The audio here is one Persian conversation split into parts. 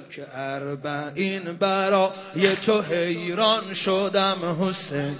که 40 برای تو حیران شدم حسین،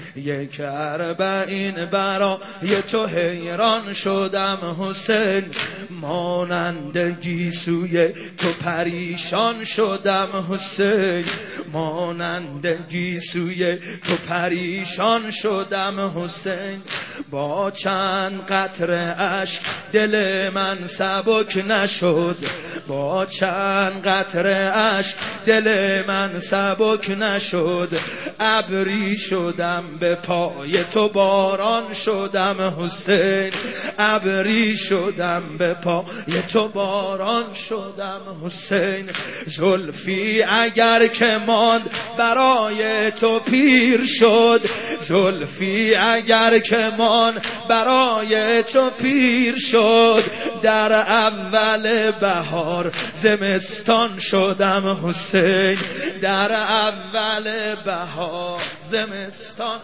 40 برای تو حیران شدم حسین، مانند گیسوی تو پریشان شدم حسین، مانند گیسوی تو پریشان شدم حسین، با چند قطره اشک دل من سبک نشد، با چند قطره اشک دل من سبک نشد، ابری شدم به پای تو باران شدم حسین، ابری شدم به پای تو باران شدم حسین، زلفی اگر که ماند برای تو پیر شد، زلفی اگر که ماند برای تو پیر شد، در اول بهار زمستان شدم حسین، در اول بهار زمستان،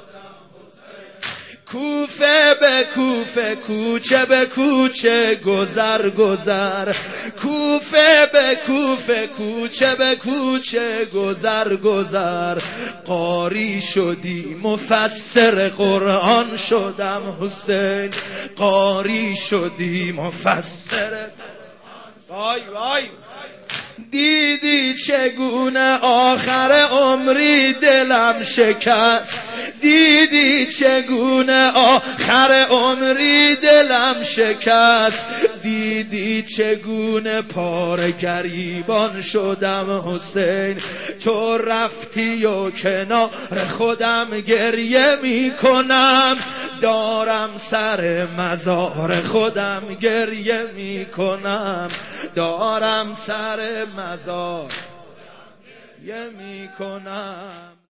کوفه به کوفه کوچه به کوچه گذر گذر، کوفه به کوفه کوچه به کوچه گذر گذر، قاری شدی مفسر قرآن شدم حسین، قاری شدی مفسر، وای وای، دیدی چگونه آخر عمری دلم شکست، دیدی چگونه آخر عمری دلم شکست، دیدی چگونه پاره گریبان شدم حسین، تو رفتی و کنار خودم گریه می کنم، دارم سر مزار خودم گریه می کنم، دارم سر مزار گریه می کنم.